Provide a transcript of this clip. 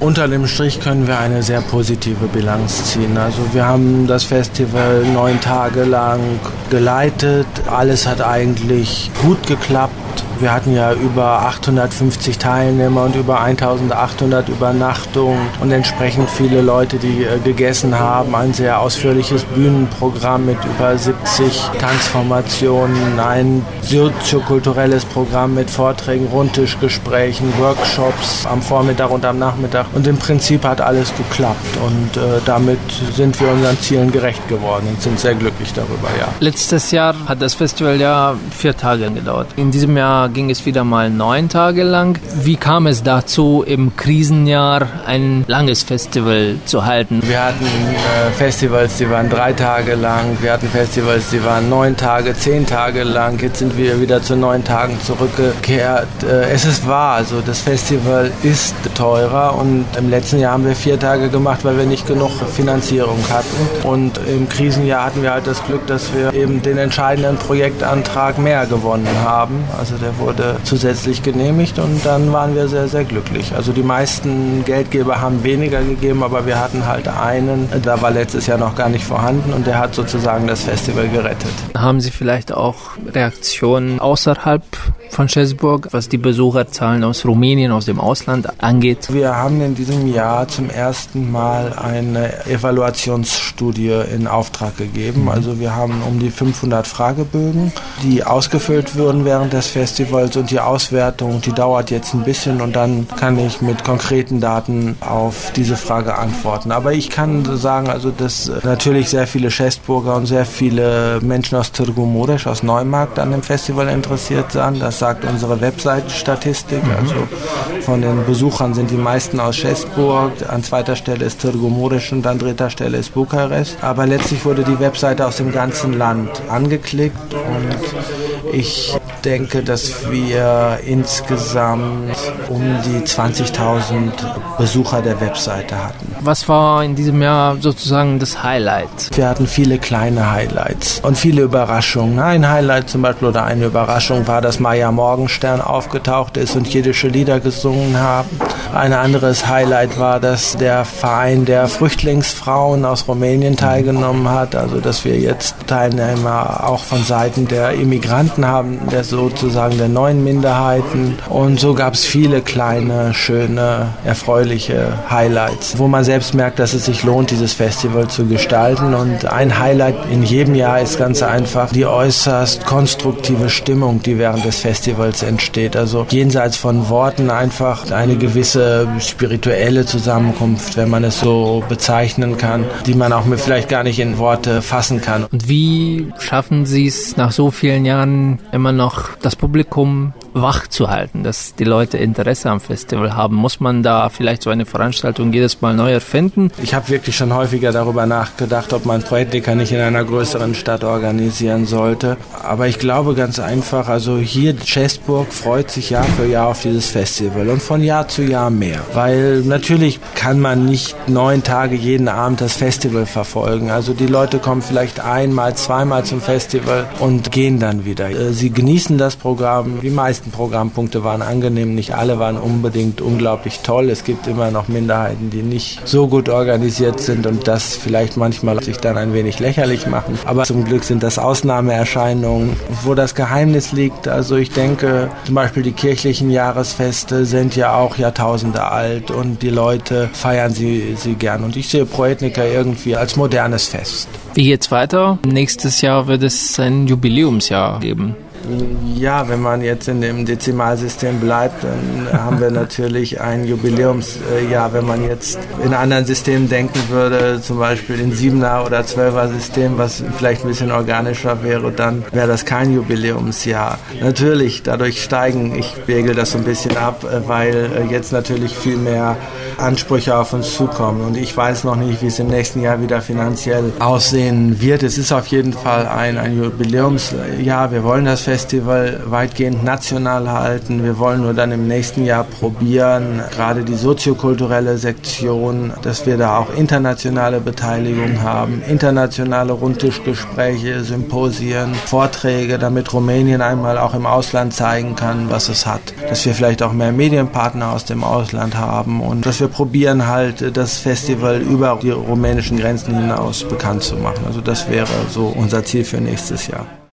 Unter dem Strich können wir eine sehr positive Bilanz ziehen. Also wir haben das Festival 9 Tage lang geleitet. Alles hat eigentlich gut geklappt. Wir hatten ja über 850 Teilnehmer und über 1800 Übernachtungen und entsprechend viele Leute, die gegessen haben. Ein sehr ausführliches Bühnenprogramm mit über 70 Tanzformationen, ein soziokulturelles Programm mit Vorträgen, Rundtischgesprächen, Workshops am Vormittag und am Nachmittag. Und im Prinzip hat alles geklappt und damit sind wir unseren Zielen gerecht geworden und sind sehr glücklich darüber, ja. Letztes Jahr hat das Festival ja 4 Tage gedauert. In diesem Jahr ging es wieder mal 9 Tage lang. Wie kam es dazu, im Krisenjahr ein langes Festival zu halten? Wir hatten Festivals, die waren 3 Tage lang. Wir hatten Festivals, die waren 9 Tage, 10 Tage lang. Jetzt sind wir wieder zu 9 Tagen zurückgekehrt. Es ist wahr, also das Festival ist teurer und im letzten Jahr haben wir 4 Tage gemacht, weil wir nicht genug Finanzierung hatten. Und im Krisenjahr hatten wir halt das Glück, dass wir eben den entscheidenden Projektantrag mehr gewonnen haben. Also der wurde zusätzlich genehmigt und dann waren wir sehr, sehr glücklich. Also die meisten Geldgeber haben weniger gegeben, aber wir hatten halt einen, der war letztes Jahr noch gar nicht vorhanden und der hat sozusagen das Festival gerettet. Haben Sie vielleicht auch Reaktionen außerhalb von Chessburg, was die Besucherzahlen aus Rumänien, aus dem Ausland angeht? Wir haben in diesem Jahr zum ersten Mal eine Evaluationsstudie in Auftrag gegeben. Also wir haben um die 500 Fragebögen, die ausgefüllt würden während des Festivals und die Auswertung, die dauert jetzt ein bisschen und dann kann ich mit konkreten Daten auf diese Frage antworten. Aber ich kann sagen, also dass natürlich sehr viele Chessburger und sehr viele Menschen aus Târgu Mureș, aus Neumarkt an dem Festival interessiert sind. Das sagt unsere Webseitenstatistik. Also von den Besuchern sind die meisten aus Chessburg, an zweiter Stelle ist Târgu Mureș und an dritter Stelle ist Bukarest. Aber letztlich wurde die Webseite aus dem ganzen Land angeklickt und ich denke, dass wir insgesamt um die 20.000 Besucher der Webseite hatten. Was war in diesem Jahr sozusagen das Highlight? Wir hatten viele kleine Highlights und viele Überraschungen. Ein Highlight zum Beispiel oder eine Überraschung war, dass Maja Morgenstern aufgetaucht ist und jiddische Lieder gesungen haben. Ein anderes Highlight war, dass der Verein der Flüchtlingsfrauen aus Rumänien teilgenommen hat. Also dass wir jetzt Teilnehmer auch von Seiten der Immigranten haben, der sozusagen der neuen Minderheiten. Und so gab es viele kleine, schöne, erfreuliche Highlights, wo man selbst merkt, dass es sich lohnt, dieses Festival zu gestalten. Und ein Highlight in jedem Jahr ist ganz einfach die äußerst konstruktive Stimmung, die während des Festivals entsteht. Also jenseits von Worten einfach eine gewisse spirituelle Zusammenkunft, wenn man es so bezeichnen kann, die man auch vielleicht gar nicht in Worte fassen kann. Und wie schaffen Sie es nach so vielen Jahren immer noch das Publikum wach zu halten, dass die Leute Interesse am Festival haben? Muss man da vielleicht so eine Veranstaltung jedes Mal neu erfinden? Ich habe wirklich schon häufiger darüber nachgedacht, ob man Projektdicker nicht in einer größeren Stadt organisieren sollte. Aber ich glaube ganz einfach, also hier Chessburg freut sich Jahr für Jahr auf dieses Festival und von Jahr zu Jahr mehr. Weil natürlich kann man nicht 9 Tage jeden Abend das Festival verfolgen. Also die Leute kommen vielleicht einmal, zweimal zum Festival und gehen dann wieder. Sie genießen das Programm. Die meisten Programmpunkte waren angenehm, nicht alle waren unbedingt unglaublich toll. Es gibt immer noch Minderheiten, die nicht so gut organisiert sind und das vielleicht manchmal sich dann ein wenig lächerlich machen. Aber zum Glück sind das Ausnahmeerscheinungen, wo das Geheimnis liegt. Also ich denke, zum Beispiel die kirchlichen Jahresfeste sind ja auch Jahrtausende alt und die Leute feiern sie gern. Und ich sehe Proetnica irgendwie als modernes Fest. Wie geht's weiter? Nächstes Jahr wird es ein Jubiläumsjahr geben. Ja, wenn man jetzt in dem Dezimalsystem bleibt, dann haben wir natürlich ein Jubiläumsjahr. Wenn man jetzt in anderen Systemen denken würde, zum Beispiel in 7er- oder 12er-System, was vielleicht ein bisschen organischer wäre, dann wäre das kein Jubiläumsjahr. Natürlich, dadurch ich pegel das so ein bisschen ab, weil jetzt natürlich viel mehr Ansprüche auf uns zukommen. Und ich weiß noch nicht, wie es im nächsten Jahr wieder finanziell aussehen wird. Es ist auf jeden Fall ein Jubiläumsjahr. Wir wollen das Festival Festival weitgehend national halten. Wir wollen nur dann im nächsten Jahr probieren, gerade die soziokulturelle Sektion, dass wir da auch internationale Beteiligung haben, internationale Rundtischgespräche, Symposien, Vorträge, damit Rumänien einmal auch im Ausland zeigen kann, was es hat. Dass wir vielleicht auch mehr Medienpartner aus dem Ausland haben und dass wir probieren halt, das Festival über die rumänischen Grenzen hinaus bekannt zu machen. Also das wäre so unser Ziel für nächstes Jahr.